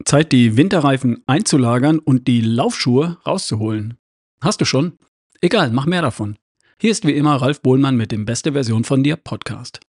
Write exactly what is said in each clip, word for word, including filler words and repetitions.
Zeit, die Winterreifen einzulagern und die Laufschuhe rauszuholen. Hast du schon? Egal, mach mehr davon. Hier ist wie immer Ralf Bohlmann mit dem Beste Version von dir Podcast.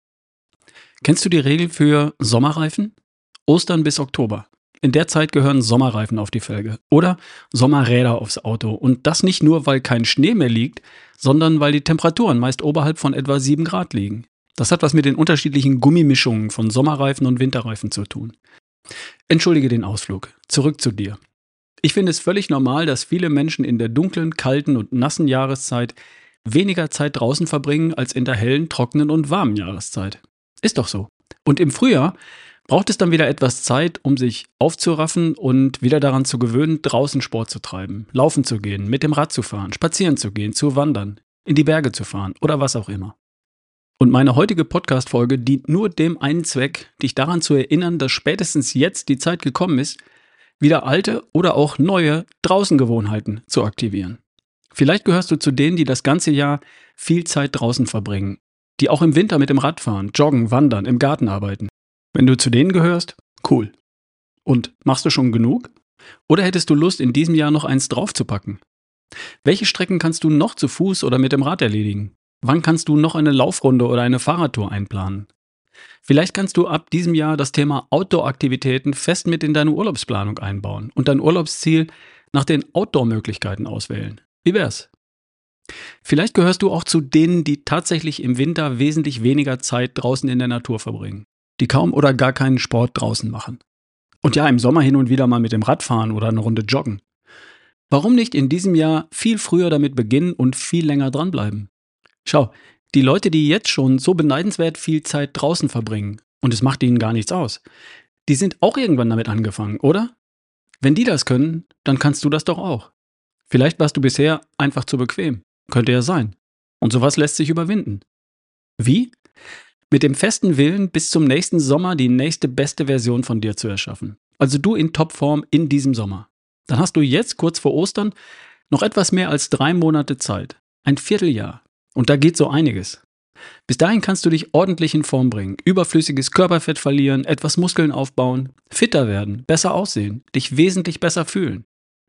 Kennst du die Regel für Sommerreifen? Ostern bis Oktober. In der Zeit gehören Sommerreifen auf die Felge oder Sommerräder aufs Auto. Und das nicht nur, weil kein Schnee mehr liegt, sondern weil die Temperaturen meist oberhalb von etwa sieben Grad liegen. Das hat was mit den unterschiedlichen Gummimischungen von Sommerreifen und Winterreifen zu tun. Entschuldige den Ausflug. Zurück zu dir. Ich finde es völlig normal, dass viele Menschen in der dunklen, kalten und nassen Jahreszeit weniger Zeit draußen verbringen als in der hellen, trockenen und warmen Jahreszeit. Ist doch so. Und im Frühjahr braucht es dann wieder etwas Zeit, um sich aufzuraffen und wieder daran zu gewöhnen, draußen Sport zu treiben, laufen zu gehen, mit dem Rad zu fahren, spazieren zu gehen, zu wandern, in die Berge zu fahren oder was auch immer. Und meine heutige Podcast-Folge dient nur dem einen Zweck, dich daran zu erinnern, dass spätestens jetzt die Zeit gekommen ist, wieder alte oder auch neue Draußengewohnheiten zu aktivieren. Vielleicht gehörst du zu denen, die das ganze Jahr viel Zeit draußen verbringen, die auch im Winter mit dem Rad fahren, joggen, wandern, im Garten arbeiten. Wenn du zu denen gehörst, cool. Und machst du schon genug? Oder hättest du Lust, in diesem Jahr noch eins draufzupacken? Welche Strecken kannst du noch zu Fuß oder mit dem Rad erledigen? Wann kannst du noch eine Laufrunde oder eine Fahrradtour einplanen? Vielleicht kannst du ab diesem Jahr das Thema Outdoor-Aktivitäten fest mit in deine Urlaubsplanung einbauen und dein Urlaubsziel nach den Outdoor-Möglichkeiten auswählen. Wie wär's? Vielleicht gehörst du auch zu denen, die tatsächlich im Winter wesentlich weniger Zeit draußen in der Natur verbringen, die kaum oder gar keinen Sport draußen machen. Und ja, im Sommer hin und wieder mal mit dem Rad fahren oder eine Runde joggen. Warum nicht in diesem Jahr viel früher damit beginnen und viel länger dranbleiben? Schau, die Leute, die jetzt schon so beneidenswert viel Zeit draußen verbringen, und es macht ihnen gar nichts aus, die sind auch irgendwann damit angefangen, oder? Wenn die das können, dann kannst du das doch auch. Vielleicht warst du bisher einfach zu bequem. Könnte ja sein. Und sowas lässt sich überwinden. Wie? Mit dem festen Willen, bis zum nächsten Sommer die nächste beste Version von dir zu erschaffen. Also du in Topform in diesem Sommer. Dann hast du jetzt, kurz vor Ostern, noch etwas mehr als drei Monate Zeit. Ein Vierteljahr. Und da geht so einiges. Bis dahin kannst du dich ordentlich in Form bringen, überflüssiges Körperfett verlieren, etwas Muskeln aufbauen, fitter werden, besser aussehen, dich wesentlich besser fühlen.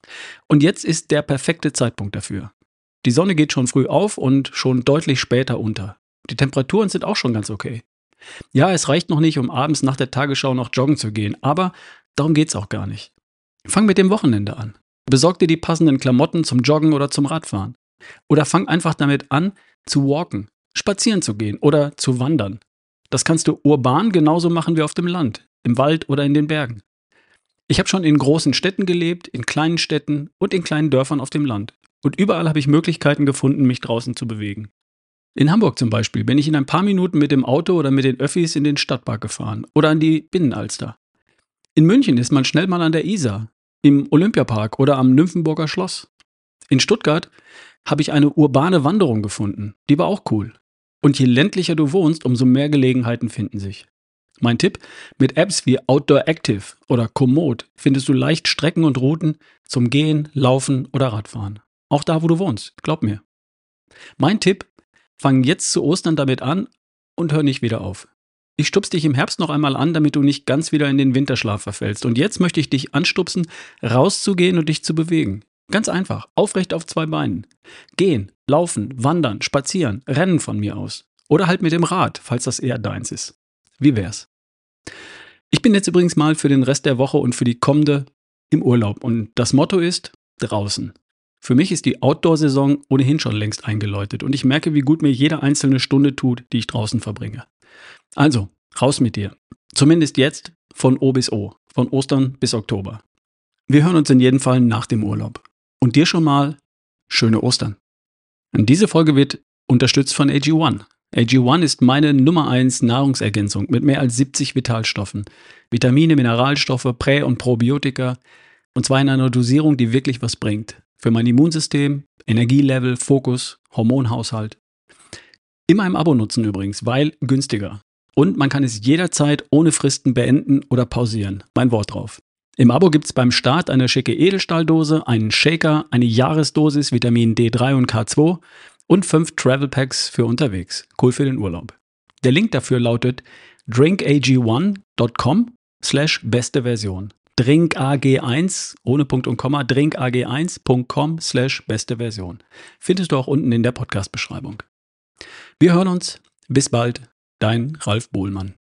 Und jetzt ist der perfekte Zeitpunkt dafür. Die Sonne geht schon früh auf und schon deutlich später unter. Die Temperaturen sind auch schon ganz okay. Ja, es reicht noch nicht, um abends nach der Tagesschau noch joggen zu gehen, aber darum geht's auch gar nicht. Fang mit dem Wochenende an. Besorg dir die passenden Klamotten zum Joggen oder zum Radfahren. Oder fang einfach damit an, zu walken, spazieren zu gehen oder zu wandern. Das kannst du urban genauso machen wie auf dem Land, im Wald oder in den Bergen. Ich habe schon in großen Städten gelebt, in kleinen Städten und in kleinen Dörfern auf dem Land. Und überall habe ich Möglichkeiten gefunden, mich draußen zu bewegen. In Hamburg zum Beispiel bin ich in ein paar Minuten mit dem Auto oder mit den Öffis in den Stadtpark gefahren oder an die Binnenalster. In München ist man schnell mal an der Isar, im Olympiapark oder am Nymphenburger Schloss. In Stuttgart habe ich eine urbane Wanderung gefunden. Die war auch cool. Und je ländlicher du wohnst, umso mehr Gelegenheiten finden sich. Mein Tipp, mit Apps wie Outdoor Active oder Komoot findest du leicht Strecken und Routen zum Gehen, Laufen oder Radfahren. Auch da, wo du wohnst, glaub mir. Mein Tipp, fang jetzt zu Ostern damit an und hör nicht wieder auf. Ich stupse dich im Herbst noch einmal an, damit du nicht ganz wieder in den Winterschlaf verfällst. Und jetzt möchte ich dich anstupsen, rauszugehen und dich zu bewegen. Ganz einfach, aufrecht auf zwei Beinen. Gehen, laufen, wandern, spazieren, rennen von mir aus. Oder halt mit dem Rad, falls das eher deins ist. Wie wär's? Ich bin jetzt übrigens mal für den Rest der Woche und für die kommende im Urlaub. Und das Motto ist draußen. Für mich ist die Outdoor-Saison ohnehin schon längst eingeläutet. Und ich merke, wie gut mir jede einzelne Stunde tut, die ich draußen verbringe. Also, raus mit dir. Zumindest jetzt von O bis O. Von Ostern bis Oktober. Wir hören uns in jedem Fall nach dem Urlaub. Und dir schon mal schöne Ostern. Und diese Folge wird unterstützt von A G eins. A G eins ist meine Nummer eins Nahrungsergänzung mit mehr als siebzig Vitalstoffen. Vitamine, Mineralstoffe, Prä- und Probiotika. Und zwar in einer Dosierung, die wirklich was bringt. Für mein Immunsystem, Energielevel, Fokus, Hormonhaushalt. Immer im Abo nutzen übrigens, weil günstiger. Und man kann es jederzeit ohne Fristen beenden oder pausieren. Mein Wort drauf. Im Abo gibt es beim Start eine schicke Edelstahldose, einen Shaker, eine Jahresdosis Vitamin D drei und K zwei und fünf Travel Packs für unterwegs. Cool für den Urlaub. Der Link dafür lautet drinkag one dot com slash beste Version. drinkag eins, ohne Punkt und Komma, drinkag eins punkt com slash beste Version. Findest du auch unten in der Podcast-Beschreibung. Wir hören uns. Bis bald. Dein Ralf Bohlmann.